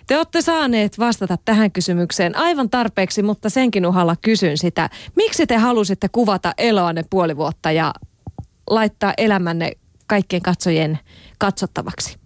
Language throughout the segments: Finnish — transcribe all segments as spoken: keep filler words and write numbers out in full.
Te olette saaneet vastata tähän kysymykseen aivan tarpeeksi, mutta senkin uhalla kysyn sitä. Miksi te halusitte kuvata eloanne puoli vuotta ja laittaa elämänne kaikkien katsojien katsottavaksi?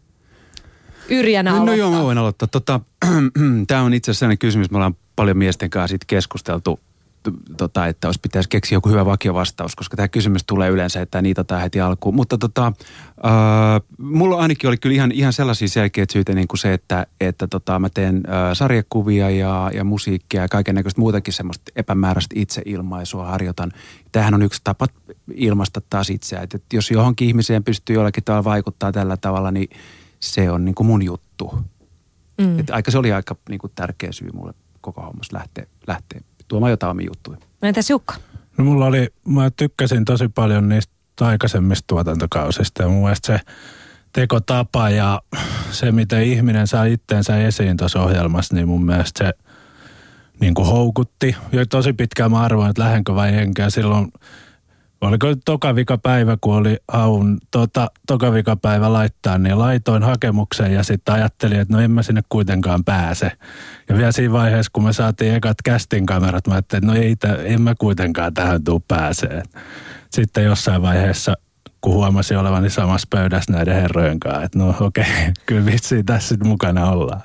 Yrjänä aloittaa. No joo, mä voin aloittaa. Tota, tämä on itse asiassa sellainen kysymys, me ollaan paljon miesten kanssa siitä keskusteltu, tota, että olisi pitäisi keksiä joku hyvä vakiovastaus, koska tämä kysymys tulee yleensä, että niitä otetaan heti alkuun. Mutta tota, äh, mulla ainakin oli kyllä ihan, ihan sellaisia selkeitä syitä, niin kuin se, että, että tota, mä teen äh, sarjakuvia ja, ja musiikkia ja kaiken näköistä muutakin semmoista epämääräistä itseilmaisua harjoitan. Tämähän on yksi tapa ilmaista taas itseään, että jos johonkin ihmiseen pystyy jollakin tavalla vaikuttaa tällä tavalla, niin se on niin kuin mun juttu. Mm. Että aika, se oli aika niin kuin tärkeä syy mulle koko hommassa lähteä, lähteä tuomaan jotain omia juttuja. No entäs Jukka? No mulla oli, mä tykkäsin tosi paljon niistä aikaisemmista tuotantokausista ja mun mielestä se tekotapa ja se, miten ihminen saa itteensä esiin tuossa ohjelmassa, niin mun mielestä se niin kuin houkutti. Jo tosi pitkään mä arvoin, että lähdenkö vai enkä. Silloin, oliko toka vika päivä, kun oli haun tota, toka vika päivä laittaa, niin laitoin hakemuksen ja sitten ajattelin, että no en mä sinne kuitenkaan pääse. Ja vielä siinä vaiheessa, kun me saatiin ekat casting kamerat, mä ajattelin, että no ei, en mä kuitenkaan tähän tuu pääsee. Sitten jossain vaiheessa, kun huomasin olevani samassa pöydässä näiden herrojen kanssa, että no okei, okay, kyllä vissiin tässä sitten mukana ollaan.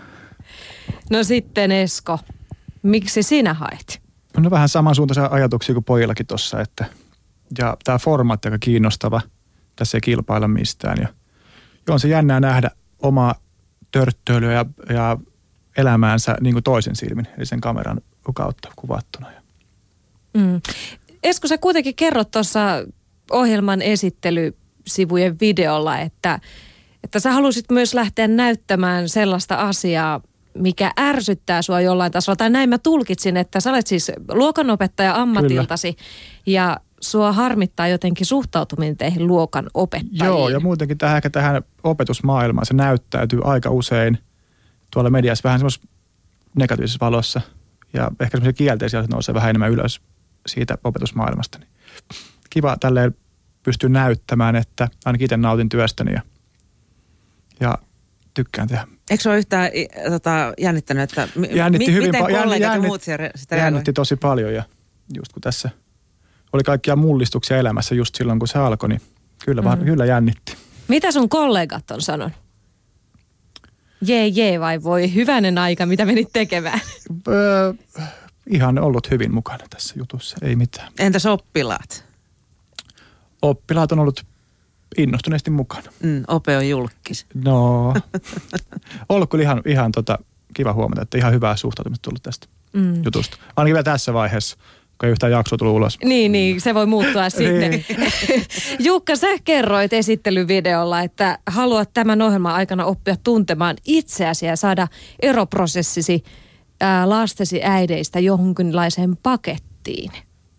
No sitten Esko, miksi sinä hait? No vähän samansuuntaisia ajatuksia kuin pojillakin tuossa, että ja tämä formaatti aika kiinnostava, tässä ei kilpailla mistään. Ja on se jännää nähdä omaa törttöilyä ja, ja elämäänsä niin kuin toisen silmin, eli sen kameran kautta kuvattuna. Mm. Esko, sä kuitenkin kerrot tuossa ohjelman esittelysivujen videolla, että, että sä halusit myös lähteä näyttämään sellaista asiaa, mikä ärsyttää sua jollain tasolla. Tai näin mä tulkitsin, että sä olet siis luokanopettaja ammatiltasi. Kyllä. Ja sua harmittaa jotenkin suhtautuminen teihin luokan opettajiin. Joo, ja muutenkin tähän, ehkä tähän opetusmaailmaan se näyttäytyy aika usein tuolla mediassa vähän semmoisessa negatiivisessa valossa. Ja ehkä semmoisia kielteisiä nousee vähän enemmän ylös siitä opetusmaailmasta. Niin kiva tälleen pystyä näyttämään, että ainakin itse nautin työstäni ja, ja tykkään tehdä. Eikö se ole yhtään tota, jännittänyt, että m- jännitti m- hyvin miten pa- kollegat jännit, ja muut sitä reagoi? Jännitti tosi paljon ja just kun tässä oli kaikkia mullistuksia elämässä just silloin, kun se alkoi, niin kyllä, mm-hmm. kyllä jännitti. Mitä sun kollegat on sanonut? Jee, jee vai voi hyvänen aika, mitä menit tekemään? Öö, ihan ollut hyvin mukana tässä jutussa, ei mitään. Entäs oppilaat? Oppilaat on ollut innostuneesti mukana. Mm, ope on julkis. No, ollut kyllä ihan, ihan tota, kiva huomata, että ihan hyvää suhtautumista tullut tästä mm. jutusta. Ainakin vielä tässä vaiheessa, kun ei yhtään jaksoa tullut ulos. Niin, niin, se voi muuttua sitten. Jukka, sä kerroit esittelyvideolla, että haluat tämän ohjelman aikana oppia tuntemaan itseäsi ja saada eroprosessisi ää, lastesi äideistä johonkinlaiseen pakettiin.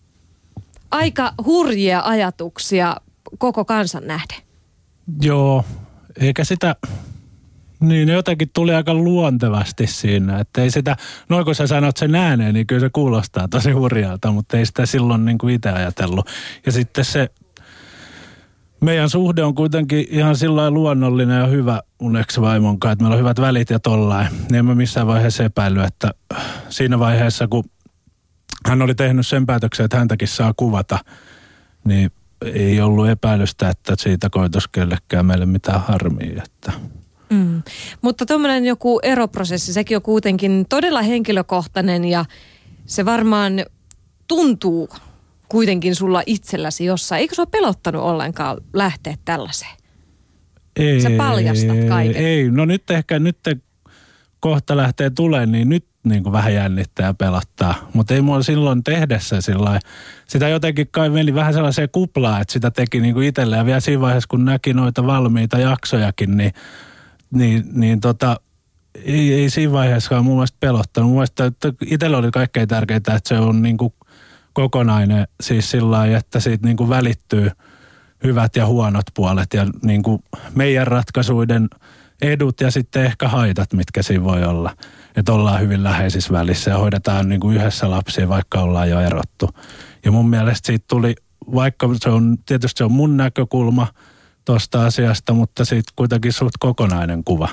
Aika hurjia ajatuksia koko kansan nähden. Joo, eikä sitä, niin jotenkin tuli aika luontevasti siinä, että ei sitä, noin kun sä sanot sen ääneen, niin kyllä se kuulostaa tosi hurjalta, mutta ei sitä silloin niin kuin itse ajatellut. Ja sitten se, meidän suhde on kuitenkin ihan sillain luonnollinen ja hyvä mun ex-vaimon kanssa, että meillä on hyvät välit ja tollain. Niin en mä missään vaiheessa epäillyt, että siinä vaiheessa, kun hän oli tehnyt sen päätöksen, että häntäkin saa kuvata, niin ei ollut epäilystä, että siitä koituisi kellekään meille mitään harmia. Että. Mm. Mutta tuommoinen joku eroprosessi, sekin on kuitenkin todella henkilökohtainen ja se varmaan tuntuu kuitenkin sulla itselläsi jossain. Eikö se ole pelottanut ollenkaan lähteä tällaiseen? Ei, sä paljastat kaiken. Ei, no nyt ehkä nyt kohta lähtee tulemaan, niin nyt niin kuin vähän jännittää ja pelottaa. Mutta ei mua silloin tehdessä sillä sitä jotenkin kai meni vähän sellaiseen kuplaan, että sitä teki niin kuin itselle. Ja vielä siinä vaiheessa, kun näki noita valmiita jaksojakin, niin, niin, niin tota, ei, ei siinä vaiheessa mun mielestä pelottanut. Mun mielestä että itsellä oli kaikkein tärkeintä, että se on niin kuin kokonainen siis sillä lailla, että siitä niin kuin välittyy hyvät ja huonot puolet ja niin kuin meidän ratkaisuiden edut ja sitten ehkä haitat, mitkä siinä voi olla. Että ollaan hyvin läheisissä välissä ja hoidetaan niin kuin yhdessä lapsia, vaikka ollaan jo erottu. Ja mun mielestä siitä tuli, vaikka se on, tietysti se on mun näkökulma tuosta asiasta, mutta siitä kuitenkin suht kokonainen kuva.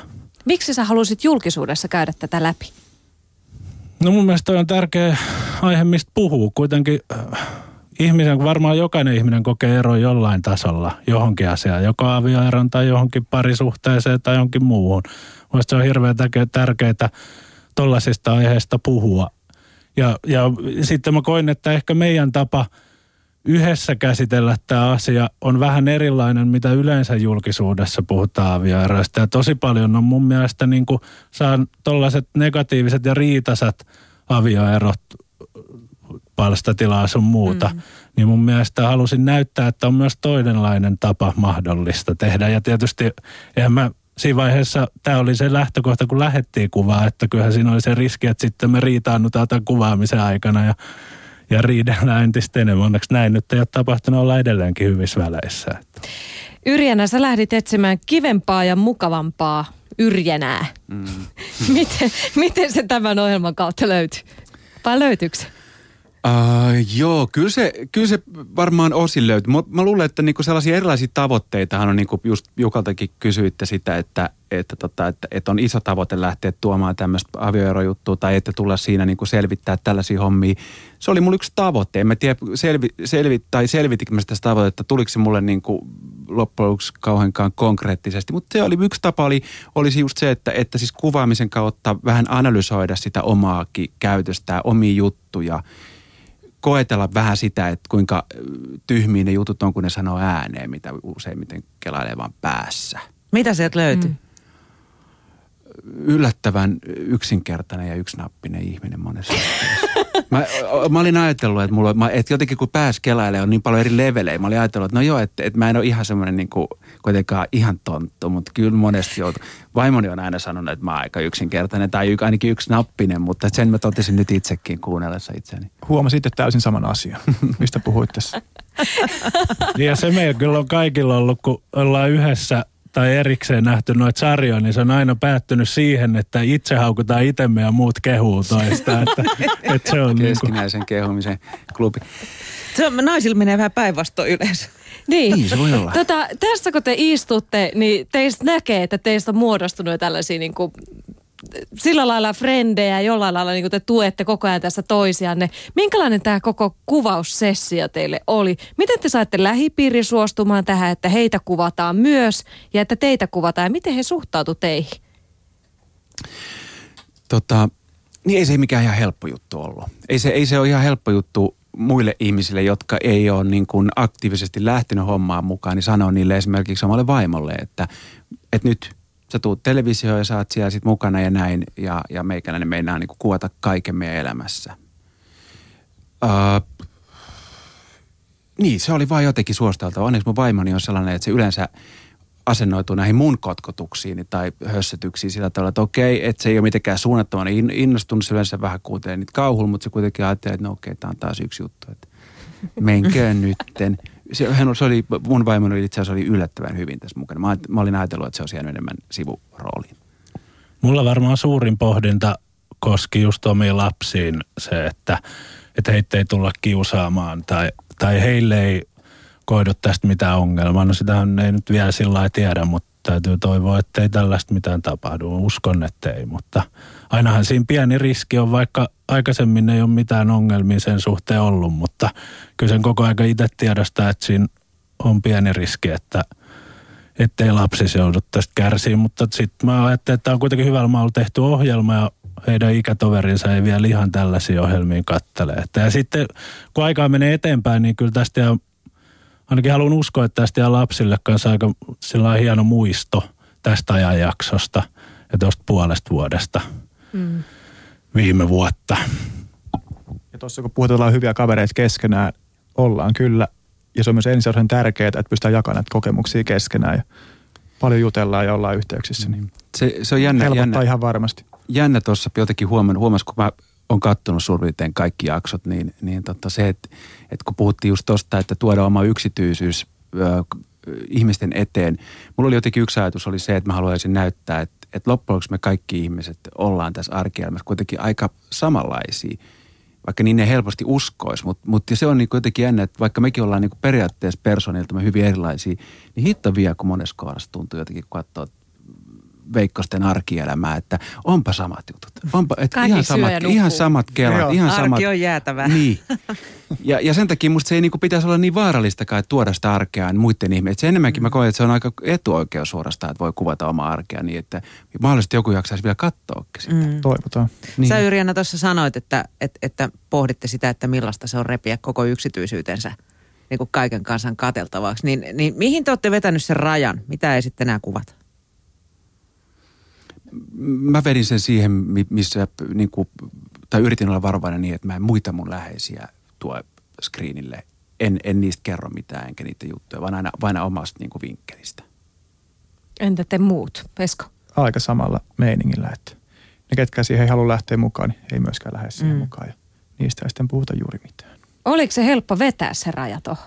Miksi sä halusit julkisuudessa käydä tätä läpi? No mun mielestä toi on tärkeä aihe, mistä puhuu. Kuitenkin äh, ihmisen, kun varmaan jokainen ihminen kokee eroa jollain tasolla johonkin asiaan, joko avioeron tai johonkin parisuhteeseen tai johonkin muuhun. Mielestäni se on hirveän tärkeää tollaisista aiheista puhua. Ja, ja sitten mä koin, että ehkä meidän tapa yhdessä käsitellä tämä asia on vähän erilainen, mitä yleensä julkisuudessa puhutaan avioeroista. Ja tosi paljon on mun mielestä niin kuin saan tollaiset negatiiviset ja riitasat avioerot, palstatilaa sun muuta. Mm. Niin mun mielestä halusin näyttää, että on myös toisenlainen tapa mahdollista tehdä. Ja tietysti eihän mä siinä vaiheessa, tämä oli se lähtökohta, kun lähdettiin kuvaa, että kyllähän siinä oli se riski, että sitten me riitaannutaan tämän kuvaamisen aikana ja Ja riidellään entistä enemmän. Onneksi näin nyt ei ole tapahtunut, olla edelleenkin hyvissä väleissä. Yrjänä sä lähdit etsimään kivempaa ja mukavampaa Yrjänää. Mm. miten, miten se tämän ohjelman kautta löytyi? Vai löytyykö se? Uh, joo, kyllä se, kyllä se varmaan osin löytyy. Mä, mä luulen, että niinku sellaisia erilaisia tavoitteitahan on, niinku just Jukaltakin kysyitte sitä, että, että, tota, että, että on iso tavoite lähteä tuomaan tämmöistä avioerojuttua tai että tulla siinä niinku selvittää tällaisia hommia. Se oli mulla yksi tavoite. En mä tiedä, selvi, selvi, tai selvitikö mä sitä tavoitetta, tuliko se mulle niinku loppujen lopuksi kauheankaan konkreettisesti. Mutta se oli yksi tapa, oli, olisi just se, että, että siis kuvaamisen kautta vähän analysoida sitä omaakin käytöstä, omia juttuja. Koetella vähän sitä, että kuinka tyhmiä ne jutut on, kun ne sanoo ääneen, mitä useimmiten kelailee vaan päässä. Mitä sieltä löytyy? Mm. Yllättävän yksinkertainen ja yksinappinen ihminen monessa mä, mä olin ajatellut, että, mulla, että jotenkin kun pääs kelailee on niin paljon eri levelejä. Mä olin ajatellut, että no joo, että, että mä en ole ihan semmoinen niin kuin, kuitenkaan ihan tonttu, mutta kyllä monesti joutuu. Vaimoni on aina sanonut, että mä oon aika yksinkertainen tai ainakin yksinappinen, mutta sen mä totesin nyt itsekin kuunnellessa itseäni. Huomasitte täysin saman asian, mistä puhuit tässä. Ja se meidän kyllä on kaikilla ollut, kun ollaan yhdessä tai erikseen nähty noita sarjoja, niin se on aina päättynyt siihen, että itse haukutaan itsemme ja muut kehuu toista. Että, että se on keskinäisen niin kuin kehumisen klubi. Se on, naisilla menee vähän päinvastoin yleensä. Niin, niin se voi olla. Tota, tässä kun te istutte, niin teistä näkee, että teistä on muodostunut jo tällaisia niin kuin, sillä lailla frendejä, jollain lailla niin kuin te tuette koko ajan tässä toisianne. Minkälainen tämä koko kuvaussessio teille oli? Miten te saitte lähipiiri suostumaan tähän, että heitä kuvataan myös ja että teitä kuvataan? Ja miten he suhtautu teihin? Tota, niin ei se mikään ihan helppo juttu ollut. Ei se, ei se ole ihan helppo juttu muille ihmisille, jotka ei ole niin kuin aktiivisesti lähtenyt hommaan mukaan, niin sanoo niille esimerkiksi omalle vaimolle, että, että nyt sä tuut televisioon ja sä oot siellä sit mukana ja näin, ja, ja meikäläinen meinaa niin kuin kuvata kaiken meidän elämässä. Uh, niin, se oli vaan jotenkin suosteltava. Onneksi mun vaimoni on sellainen, että se yleensä asennoituu näihin mun kotkotuksiin tai hössötyksiin sillä tavalla, että okei, että se ei ole mitenkään suunnattoman innostunut, se yleensä vähän kuuntelee niitä kauhulla, mutta se kuitenkin ajattelee, että no okei, tää on taas yksi juttu, että menköön nytten. Se, se oli, mun vaimoni itse asiassa oli yllättävän hyvin tässä mukana. Mä, mä olin ajatellut, että se olisi jäänyt enemmän sivurooliin. Mulla varmaan suurin pohdinta koski just omiin lapsiin se, että, että heitä ei tulla kiusaamaan tai, tai heille ei koidu tästä mitään ongelmaa. No sitähän ei nyt vielä sillä lailla tiedä, mutta täytyy toivoa, että ei tällaista mitään tapahdu. Uskon, että ei, mutta ainahan siinä pieni riski on, vaikka aikaisemmin ei ole mitään ongelmia sen suhteen ollut, mutta kyllä sen koko ajan itse tiedostaa, että siinä on pieni riski, että ettei lapsi joudu tästä kärsiä, mutta sitten mä ajattelin, että tämä on kuitenkin hyvällä maalla tehty ohjelma ja heidän ikätoverinsa ei vielä ihan tällaisia ohjelmia kattele. Että ja sitten kun aikaa menee eteenpäin, niin kyllä tästä ja ainakin haluan uskoa, että tästä jää lapsille kanssa aika sellainen hieno muisto tästä ajanjaksosta ja tuosta puolesta vuodesta mm. viime vuotta. Ja tuossa kun puhutaan hyviä kavereita keskenään, ollaan kyllä. Ja se on myös ensiarvoisen tärkeää, että pystytään jakamaan näitä kokemuksia keskenään ja paljon jutellaan ja ollaan yhteyksissä. Niin se, se on jännä. Helpottaa jännä, ihan varmasti. Jännä tuossa jotenkin huomannut, huomasin, kun mä oon kattonut suurin piirtein kaikki jaksot, niin, niin totta se, että, että kun puhuttiin just tosta, että tuoda oma yksityisyys ö, ihmisten eteen. Mulla oli jotenkin yksi ajatus oli se, että mä haluaisin näyttää, että, että loppujen lopuksi me kaikki ihmiset ollaan tässä arkielämässä kuitenkin aika samanlaisia. Vaikka niin ne helposti uskoisi, mutta, mutta se on niin jotenkin jännä, että vaikka mekin ollaan niin periaatteessa persoonilta me hyvin erilaisia, niin hitto vielä, kun monessa kohdassa tuntuu jotenkin, kun katsoo Veikkosten arkielämää, että onpa samat jutut. Onpa, että Kaikki ihan, syö samat, ja ihan nukkuu. samat kelat, Joo. ihan Arki samat. on jäätävää. Niin. Ja, ja sen takia musta se ei niinku pitäisi olla niin vaarallistakaan, että tuoda sitä arkea muiden ihmisten. Se enemmänkin mä koen, että se on aika etuoikeus suorastaan, että voi kuvata omaa arkea niin, että mahdollisesti joku jaksaisi vielä katsoakin sitä. Mm. Toivotaan. Niin. Sä Yrjänä tuossa sanoit, että, että, että pohditte sitä, että millaista se on repiä koko yksityisyytensä niin kuin kaiken kansan kateltavaksi. Niin, niin mihin te olette vetänyt sen rajan? Mitä ei sitten enää kuvata? Mä vedin sen siihen, missä niin kuin, tai yritin olla varovainen niin, että mä en muita mun läheisiä tuo screenille. En, en niistä kerro mitään, enkä niitä juttuja, vaan aina, aina omasta niin kuin vinkkelistä. Entä te muut, Esko? Aika samalla meiningillä, että ne ketkä siihen ei halua lähteä mukaan, niin ei myöskään lähde siihen Mm. mukaan. Ja niistä ei sitten puhuta juuri mitään. Oliko se helppo vetää se raja tuohon?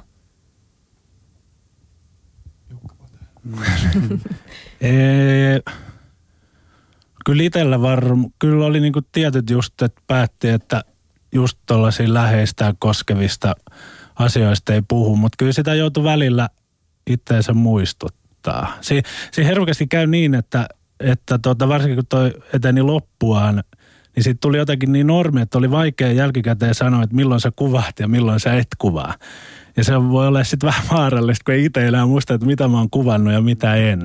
Ee, kyllä itsellä varm, kyllä oli niinku tietyt just, että päätti, että just tuollaisia läheistä koskevista asioista ei puhu, mutta kyllä sitä joutui välillä itseensä muistuttaa. Si, siinä herkästi käy niin, että, että tota, varsinkin kun toi eteni loppuaan, niin siitä tuli jotenkin niin normi, että oli vaikea jälkikäteen sanoa, että milloin sä kuvaat ja milloin sä et kuvaa. Ja se voi olla sitten vähän vaarallista, kun ei itse enää muista, että mitä mä oon kuvannut ja mitä en.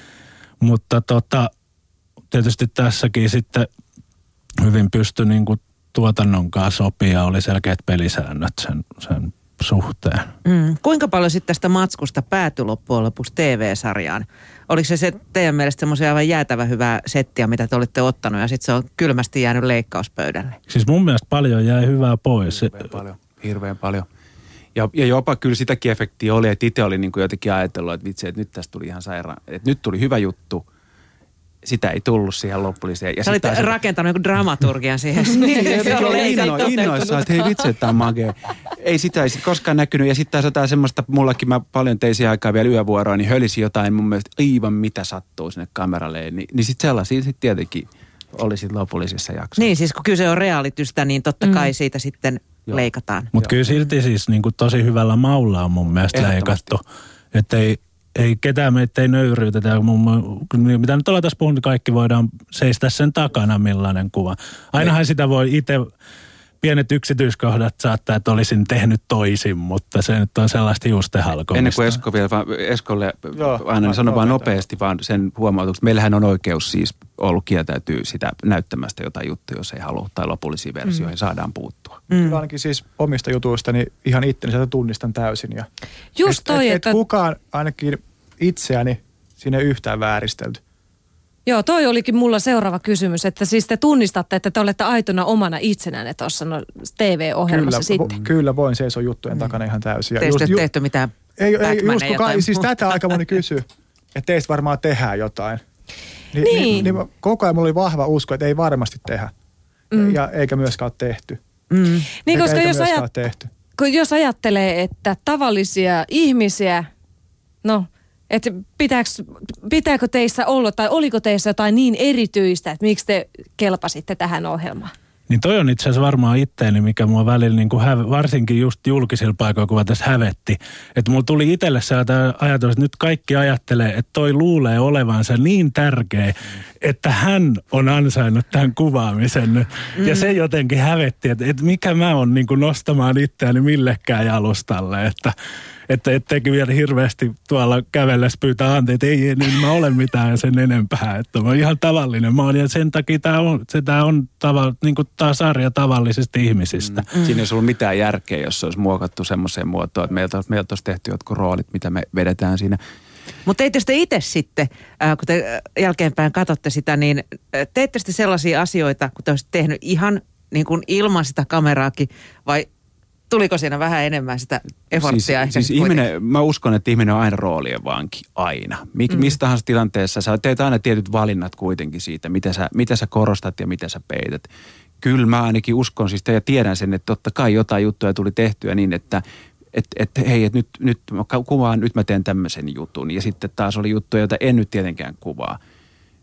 Mutta tota, tietysti tässäkin sitten hyvin pystyi niin kuin tuotannon kanssa sopia, oli selkeät pelisäännöt sen, sen suhteen. Mm. Kuinka paljon sitten tästä matskusta päätyi loppujen lopuksi T V-sarjaan? Oliko se, se teidän mielestä semmoisia aivan jäätävä hyvää settiä, mitä te olitte ottanut ja sitten se on kylmästi jäänyt leikkauspöydälle? Siis mun mielestä paljon jäi hyvää pois. Hirveän paljon. Hirveän paljon. Ja, ja jopa kyllä sitäkin efektiä oli, että itse olin niin kuin jotenkin ajatellut, että vitsi, että nyt tästä tuli ihan sairaan. Että nyt tuli hyvä juttu. Sitä ei tullut siihen loppuliseen. Ja Sä olit taas, rakentanut joku dramaturgian siihen. niin, Se on oli leikattu. inno, innoissaan, että hei vitsi, että tämä on magea. Ei sitä ei sit koskaan näkynyt. Ja sitten taas jotain semmoista, mullakin mä paljon tein siihen aikaa vielä yövuoroa, niin hölisi jotain mun mielestä aivan mitä sattuu sinne kameralle. Niin, niin sitten sellaisia sitten tietenkin oli sitten lopullisissa jaksoissa. Niin, siis kun kyse on realitystä, niin totta kai Mm. siitä sitten Joo. leikataan. Mutta kyllä silti siis niin kuin tosi hyvällä maulla on mun mielestä leikattu. Että ei, ei ketään meitä ei nöyryytetä. Mun, mitä nyt ollaan tässä puhunut, kaikki voidaan seistä sen takana, millainen kuva. Ainahan ei. Sitä voi itse, pienet yksityiskohdat saattaa, että olisin tehnyt toisin, mutta se nyt on sellaista juustehalkomista. Ennen kuin Esko vielä, vaan Eskolle Joo, aina mä- sano joo, vaan mä- nopeasti vaan sen huomautuksen. Meillähän on oikeus siis ollut kieltäytyä sitä näyttämästä jotain juttuja, jos ei halua, tai lopullisiin versioihin saadaan puuttua. Mm. Kyllä ainakin siis omista jutuistani ihan itteni sieltä tunnistan täysin. Ja Just et, toi, et, että... et kukaan ainakin itseäni sinne yhtään vääristelty. Joo, toi olikin mulla seuraava kysymys, että siis te tunnistatte, että te olette aitona omana itsenänne tuossa no, T V-ohjelmassa Kyllä, sitten. vo, kyllä voin seisoa juttujen takana ihan täysin. Ja Teistä ei ju- ole tehty mitään ei, ei, Batmaneja just kun tai kai, siis muuta. tätä aika moni kysyy, että teistä varmaan tehdään jotain. Ni, Niin. Niin, niin koko ajan mulla oli vahva usko, että ei varmasti tehdä. Mm. Ja eikä myöskään ole tehty. Mm. Niin, eikä, koska eikä jos, myöskään ajat, ole tehty. kun jos ajattelee, että tavallisia ihmisiä, no, että pitääks, pitääkö teissä olla tai oliko teissä jotain niin erityistä, että miksi te kelpasitte tähän ohjelmaan? Niin toi on itse asiassa varmaan itteeni, mikä mua välillä niin kuin häve, varsinkin just julkisilla paikoilla, kun tässä hävetti. Että mulla tuli itselle sellainen ajatus, että nyt kaikki ajattelee, että toi luulee olevansa niin tärkeä, että hän on ansainnut tämän kuvaamisen nyt. Mm. Ja se jotenkin hävetti, että, että mikä mä oon niin kuin nostamaan itseäni millekään jalustalle, että että etteikin vielä hirveästi tuolla kävellessä pyytää anteeksi, että ei, ei niin mä olen mitään sen enempää, että mä oon ihan tavallinen. Mä oon, ja sen takia tää on, se tää on tava, niin kuin tää sarja tavallisista ihmisistä. Mm. Siinä ei olisi ollut mitään järkeä, jos se olisi muokattu semmoiseen muotoon, että meiltä, meiltä olisi tehty jotkut roolit, mitä me vedetään siinä. Mutta teette sitten itse sitten, äh, kun te äh, jälkeenpäin katsotte sitä, niin äh, teette sitten sellaisia asioita, kun te olisitte tehnyt ihan niin kuin ilman sitä kameraakin, vai tuliko siinä vähän enemmän sitä efforttia siis, ehkä siis sit kuitenkin? ihminen, mä uskon, että ihminen on aina roolien vanki, aina. Mik, mm. Missä tahansa tilanteessa sä teet aina tietyt valinnat kuitenkin siitä, mitä sä, mitä sä korostat ja mitä sä peität. Kyllä mä ainakin uskon siis ja tiedän sen, että totta kai jotain juttuja tuli tehtyä niin, että et, et, hei, et nyt, nyt mä kuvaan, nyt mä teen tämmöisen jutun. Ja sitten taas oli juttuja, joita en nyt tietenkään kuvaa.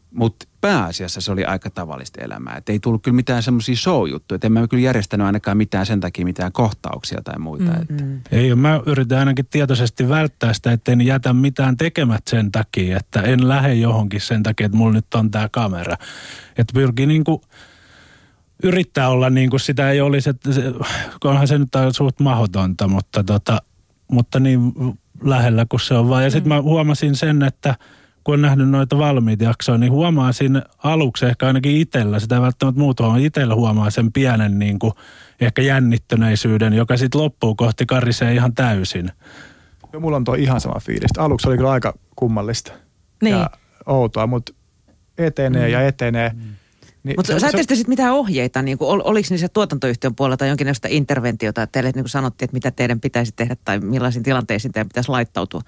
Mutta pääasiassa se oli aika tavallista elämää. Et ei tullut kyllä mitään semmoisia show-juttuja. Et en mä kyllä järjestänyt ainakaan mitään sen takia mitään kohtauksia tai muita. Mm-hmm. Ei, mä yritän ainakin tietoisesti välttää sitä, että en jätä mitään tekemät sen takia, että en lähde johonkin sen takia, että mulla nyt on tää kamera. Että pyrkii niinku yrittää olla niin kuin sitä ei olisi, että se, onhan se nyt suht mahdotonta, mutta, tota, mutta niin lähellä kuin se on vaan. Ja sitten mä huomasin sen, että kun on nähnyt noita valmiita jaksoja, niin huomaa siinä aluksi ehkä ainakin itsellä, sitä ei välttämättä muut huomaa, itsellä huomaa sen pienen niin kuin ehkä jännittyneisyyden, joka sitten loppuu kohti karisee ihan täysin. Ja mulla on tuo ihan sama fiilis. Aluksi oli kyllä aika kummallista niin. ja outoa, mutta etenee mm. ja etenee. Mm. Niin, mutta saitte sitten mitään ohjeita, niin kuin, ol, oliko niissä tuotantoyhtiön puolella tai jonkinlaista interventiota, että teille niin kuin sanottiin, että mitä teidän pitäisi tehdä tai millaisiin tilanteisiin teidän pitäisi laittautua?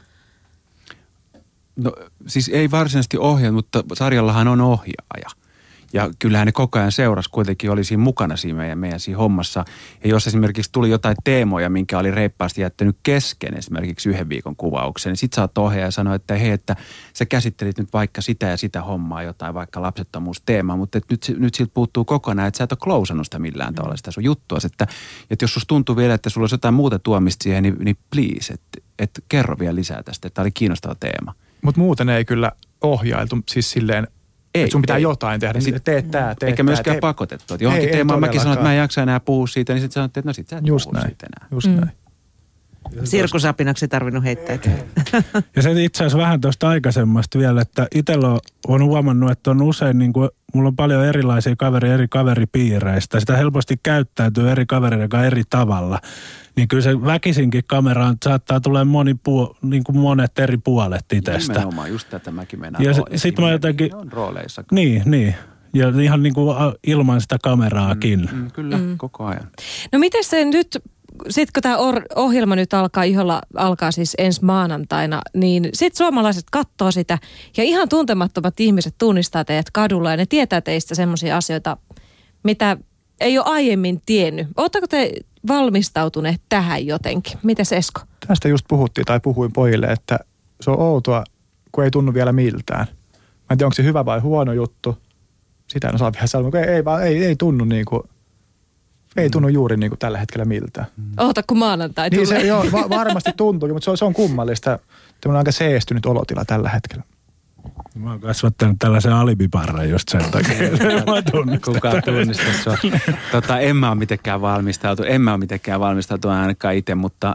No siis ei varsinaisesti ohjaa, mutta sarjallahan on ohjaaja. Ja kyllähän ne koko ajan seurasi, kuitenkin oli siinä mukana siinä meidän, meidän siinä hommassa. Ja jos esimerkiksi tuli jotain teemoja, minkä oli reippaasti jättänyt kesken esimerkiksi yhden viikon kuvauksen, niin sit saat ohjaaja sanoa, että hei, että sä käsittelit nyt vaikka sitä ja sitä hommaa, jotain vaikka lapsettomuusteemaa, mutta et nyt, nyt siltä puuttuu kokonaan, että sä et ole klousannut sitä millään tavalla sitä sun juttua. Että, että jos susta tuntuu vielä, että sulla olisi jotain muuta tuomista siihen, niin, niin please, että et kerro vielä lisää tästä, että tämä oli kiinnostava teema. Mutta muuten ei kyllä ohjailtu, siis silleen, ei, sun pitää ei. jotain tehdä, niin teet tää, teet eikä myöskään tää, pakotettu. Että johonkin teemaan mäkin sanoin, että mä en jaksa enää puhua siitä, niin sitten sanottiin, että no sit sä et just puhu näin, siitä enää. Just mm. näin. Sirkusapinaksi tarvinnut heittää. Ja se itse asiassa vähän tuosta aikaisemmasta vielä, että itsellä on huomannut, että on usein, niin kuin, mulla on paljon erilaisia kavereja eri kaveripiireistä. Sitä helposti käyttäytyy eri kavereiden kanssa eri tavalla. Niin kyllä se väkisinkin kameraan saattaa tulla moni puo, niin kuin monet eri puolet itsestä. Nimenomaan, just tätä mäkin mennään. Ja sitten sit mä jotenkin... On rooleissa. Niin, niin. Ja ihan niin kuin ilman sitä kameraakin. Mm, mm, kyllä, mm. koko ajan. No miten se nyt... Sitten kun tämä ohjelma nyt alkaa, Iholla alkaa siis ensi maanantaina, niin sitten suomalaiset katsoo sitä ja ihan tuntemattomat ihmiset tunnistaa teidät kadulla ja ne tietää teistä semmoisia asioita, mitä ei ole aiemmin tiennyt. Oletteko te valmistautuneet tähän jotenkin? Mites Esko? Tästä just puhuttiin tai puhuin pojille, että se on outoa, kun ei tunnu vielä miltään. Mä en tiedä, onko se hyvä vai huono juttu. Sitä en osaa vielä sanoa, kun ei, ei, vaan, ei, ei tunnu niin kuin... Ei tunnu juuri niin kuin tällä hetkellä miltään. Oota, kun maanantai niin tulee. Se, joo, va- varmasti tuntuu, mutta se on, se on kummallista. Tämä on aika seestynyt olotila tällä hetkellä. Mä oon kasvattanut tällaisen alibiparran just sen takia. Kukaan tunnista sua. Tota, en mä ole mitenkään valmistautunut. En mä ole mitenkään valmistautunut ainakaan itse, mutta...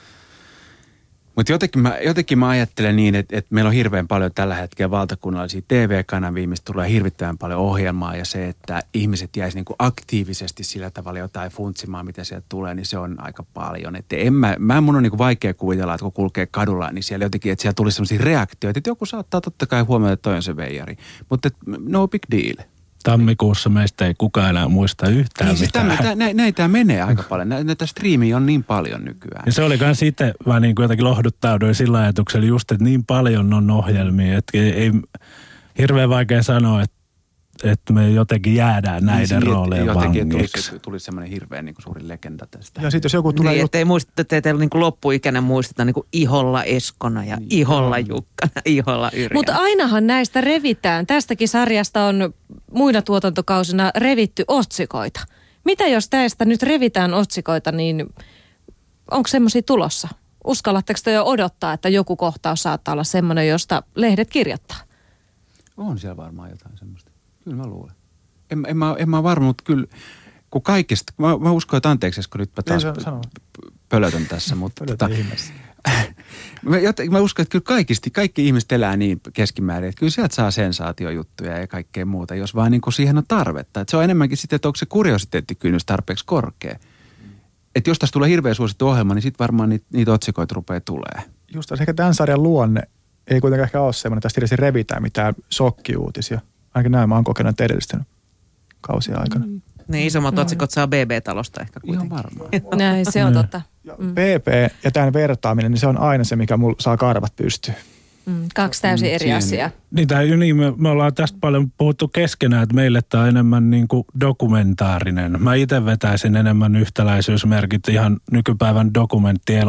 Mutta jotenkin mä, jotenkin mä ajattelen niin, että, että meillä on hirveän paljon tällä hetkellä valtakunnallisia T V-kanavia, mistä tulee hirvittävän paljon ohjelmaa ja se, että ihmiset jäisi niinku aktiivisesti sillä tavalla jotain funtsimaan, mitä sieltä tulee, niin se on aika paljon. Että en mä, mä mun on niinku vaikea kuvitella, että kun kulkee kadulla, niin siellä jotenkin, että siellä tulisi sellaisia reaktioita, että joku saattaa totta kai huomioida, että toi on se veijari. Mutta no big deal. Tammikuussa meistä ei kukaan enää muista yhtään niin, mitään. Siis näin, näin tämä menee aika paljon. Näitä striimiä on niin paljon nykyään. Ja se oli kans itse, mä niin kuin jotenkin lohduttauduin sillä ajatuksella just, että niin paljon on ohjelmia, että ei, ei hirveän vaikea sanoa, että, että me jotenkin jäädään näiden niin, roolejen vangiksi. Jotenkin tulisi, tulisi semmoinen hirveän niin kuin suuri legenda tästä. Ja sitten jos joku tulee... Niin, ettei muisteta, että teitä niin kuin loppuikänä muisteta niin kuin Iholla Eskona ja niin. Iholla Jukkana, Iholla Yrjänä. Mutta ainahan näistä revitään. Tästäkin sarjasta on muina tuotantokausina revitty otsikoita. Mitä jos tästä nyt revitään otsikoita, niin onko semmoisia tulossa? Uskallatteko te jo odottaa, että joku kohtaus saattaa olla semmoinen, josta lehdet kirjoittaa? On siellä varmaan jotain semmoista. Kyllä mä luulen. En, en, mä, en mä varma, mutta kyllä kun kaikista, mä, mä uskon, että anteeksi, kun nyt mä taas pölötän tässä, mutta tota, mä, joten, mä uskon, että kyllä kaikista, kaikki ihmiset elää niin keskimäärin, että kyllä sieltä saa sensaatiojuttuja ja kaikkea muuta, jos vaan niin kuin siihen on tarvetta. Että se on enemmänkin sitten, että onko se kuriositeettikynnys tarpeeksi korkea. Että jos tässä tulee hirveän suosittu ohjelma, niin sitten varmaan niitä, niitä otsikoita rupeaa tulee. Just tässä ehkä tämän sarjan luonne ei kuitenkaan ehkä ole semmoinen, että tästä edes revitään mitään shokkiuutisia. Ainakin näin mä oon kokenut edellisten kausien aikana. Mm. Niin isommat no, otsikot saa B B-talosta ehkä kuitenkin. Ihan varmaan. Näin, se on totta. Mm. B B ja tämän vertaaminen, niin se on aina se, mikä mulla saa karvat pystyyn. Mm, kaksi täysin eri asiaa. Niin, tai, niin me, me ollaan tästä paljon puhuttu keskenään, että meille tämä on enemmän niin kuin dokumentaarinen. Mä itse vetäisin enemmän yhtäläisyysmerkit ihan nykypäivän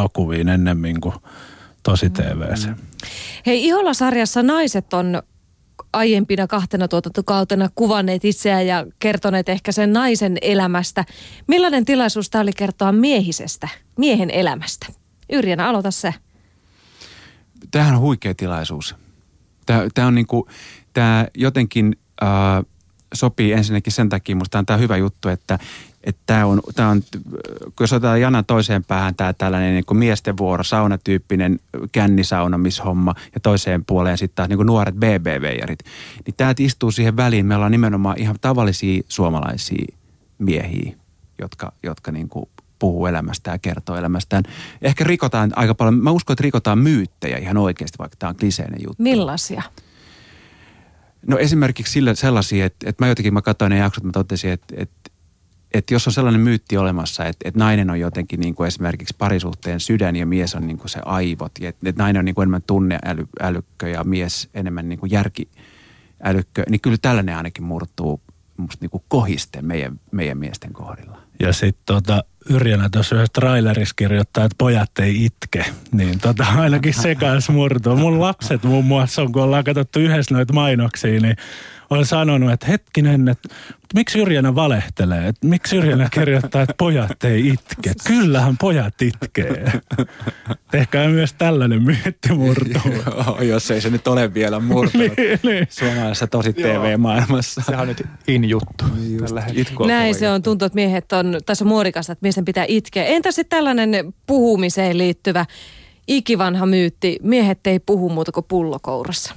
dokumenttielokuviin ennemmin kuin tosi T V C. Mm. Hei, Iholla-sarjassa naiset on aiempina kahtena tuotantokautena kuvanneet itseään ja kertoneet ehkä sen naisen elämästä. Millainen tilaisuus tämä oli kertoa miehisestä, miehen elämästä? Yrjänä, aloita se. Tämähän on huikea tilaisuus. Tämä, tämä on niin kuin, tämä jotenkin äh, sopii ensinnäkin sen takia, musta on tämä hyvä juttu, että Että tämä on, tämä on, jos otetaan janan toiseen päähän tämä tällainen niin kuin miesten vuoro, saunatyyppinen kännisaunamishomma ja toiseen puoleen sitten taas niin kuin nuoret B B V-jarit, niin tämä istuu siihen väliin. Meillä on nimenomaan ihan tavallisia suomalaisia miehiä, jotka, jotka niin kuin puhuu elämästään ja kertoo elämästään. Ehkä rikotaan aika paljon, mä uskon, että rikotaan myyttejä ihan oikeasti, vaikka tämä on kliseinen juttu. Millaisia? No esimerkiksi sillä, sellaisia, että, että mä jotenkin, mä katsoin ne jaksot, mä totesin, että, että Että jos on sellainen myytti olemassa, että, että nainen on jotenkin niin kuin esimerkiksi parisuhteen sydän ja mies on niin kuin se aivot. Ja että, että nainen on niin kuin enemmän tunneälykkö ja mies enemmän niin kuin järkiälykkö. Niin kyllä tällainen ainakin murtuu musta niin kuin kohiste meidän, meidän miesten kohdilla. Ja sitten tota, Yrjänä tuossa yhdessä trailerissa kirjoittaa, että pojat ei itke. Niin tota, ainakin se kanssa murtuu. Mun lapset muun muassa on, kun ollaan katsottu yhdessä noita mainoksia, niin olen sanonut, että hetkinen, että miksi Yrjänä valehtelee? Että miksi Yrjänä kirjoittaa, että pojat ei itke? Kyllähän pojat itkee. Ehkä myös tällainen myytti murtuu. Joo, jos ei se nyt ole vielä murtunut niin, niin. suomalaisessa tosi T V-maailmassa. Sehän on nyt in-juttu. Näin se on. Tuntuu, että miehet on, tässä on muodikasta, että miesten pitää itkeä. Entä sitten tällainen puhumiseen liittyvä ikivanha myytti? Miehet ei puhu muuta kuin pullokourassa.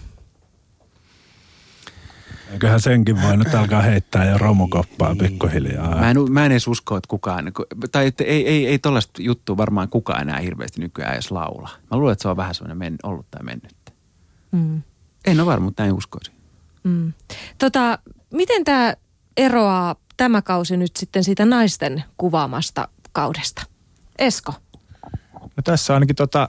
Eiköhän senkin voi nyt alkaa heittää jo romukoppaa pikkuhiljaa. Mä en, mä en edes usko, että kukaan, tai että ei, ei, ei tollaista juttua varmaan kukaan enää hirveästi nykyään edes laula. Mä luulen, että se on vähän semmoinen men, ollut tai mennyt. Mm. En ole varma, mutta näin uskoisin. Mm. Tota, miten tämä eroaa tämä kausi nyt sitten siitä naisten kuvaamasta kaudesta? Esko? No tässä ainakin tota,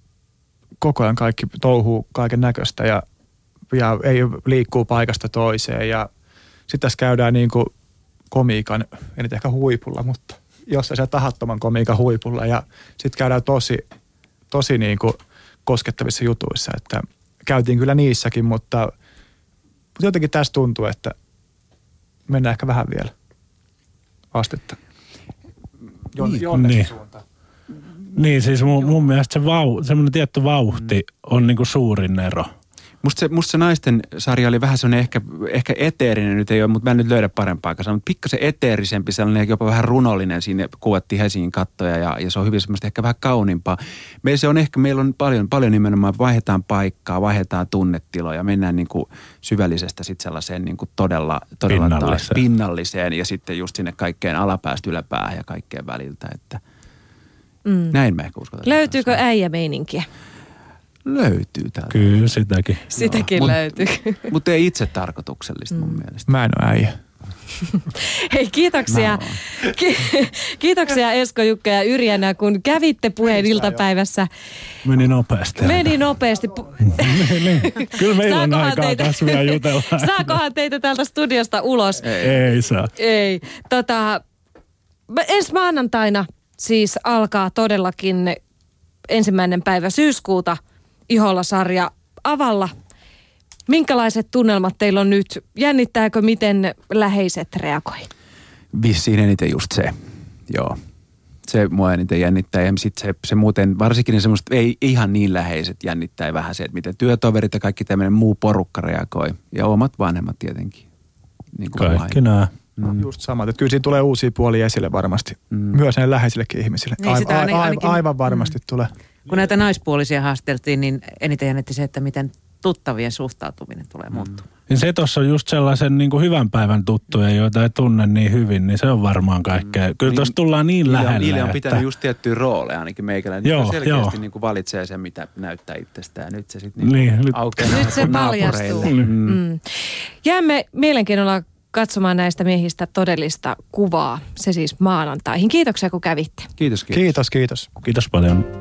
koko ajan kaikki touhuu kaiken näköistä ja ja ei liikkuu paikasta toiseen ja sitten tässä käydään niin kuin komiikan, en nyt ehkä huipulla, mutta jossain siellä tahattoman komiikan huipulla ja sitten käydään tosi, tosi niin kuin koskettavissa jutuissa, että käytiin kyllä niissäkin, mutta, mutta jotenkin tässä tuntuu, että mennään ehkä vähän vielä astetta Niin, jonnekin niin. suuntaan. Niin, siis mun, mun mielestä se vau, semmoinen tietty vauhti on niinku suurin ero. Musta se, musta se naisten sarja oli vähän sellainen ehkä, ehkä eteerinen, nyt ei ole, mutta mä en nyt löydä parempaa kanssa, mutta pikkasen eteerisempi, sellainen jopa vähän runollinen, siinä kuvattiin Helsingin kattoja ja, ja se on hyvin semmoista ehkä vähän kauniimpaa. Meillä se on ehkä, meillä on paljon, paljon nimenomaan, vaihdetaan paikkaa, vaihdetaan tunnetiloja, mennään niin kuin syvällisestä sitten sellaiseen niin kuin todella, todella pinnalliseen. Taas pinnalliseen ja sitten just sinne kaikkeen alapäästä yläpäähän ja kaikkeen väliltä, että mm. näin mä ehkä uskon. Löytyykö äijämeininkiä? Löytyy täältä. Kyllä, sitäkin. Sitäkin no, löytyy. Mutta ei itse tarkoituksellista mun mm. mielestä. Mä en ole äijä. Hei, kiitoksia. Ki- kiitoksia Esko, Jukka ja Yrjänä, kun kävitte Puheen iltapäivässä. Meni nopeasti. Meni nopeasti. niin. Kyllä meillä on Saakohan aikaa teitä, taas vielä jutella. Saakohan teitä täältä studiosta ulos? Ei, ei saa. Ei. Tota, ensi maanantaina siis alkaa todellakin ensimmäinen päivä syyskuuta Iholla-sarja Avalla. Minkälaiset tunnelmat teillä on nyt? Jännittääkö, miten läheiset reagoi? Vissiin eniten just se, joo. Se mua eniten jännittää ja sitten se, se muuten, varsinkin ne semmoiset ei ihan niin läheiset jännittää vähän se, että miten työtoverit ja kaikki tämmöinen muu porukka reagoi. Ja omat vanhemmat tietenkin. Niin kuin kaikki nämä. Mm. Just samat, että kyllä siinä tulee uusia puolia esille varmasti. Mm. Myös näille läheisillekin ihmisille. Niin, Aiv- ainakin, aiv- aivan varmasti mm. tulee. Kun näitä naispuolisia haasteltiin, niin eniten jännitti se, että miten tuttavien suhtautuminen tulee mm. muuttua. Niin se tuossa on just sellaisen niin kuin hyvän päivän tuttuja, joita ei tunne niin hyvin, niin se on varmaan kaikkea. Mm. Kyllä tuossa tullaan niin niille lähelle. Niille on että... pitänyt just tiettyjä rooleja ainakin meikäläinen. Joo, niin selkeästi joo. niin kuin valitsee sen, mitä näyttää itsestään. Nyt se sitten niin niin, nyt... aukeaa Nyt se paljastuu. Mm. Mm. Jäämme mielenkiinnolla katsomaan näistä miehistä todellista kuvaa. Se siis maanantaihin. Kiitoksia, kun kävitte. Kiitos, kiitos. Kiitos, kiitos. Kiitos paljon.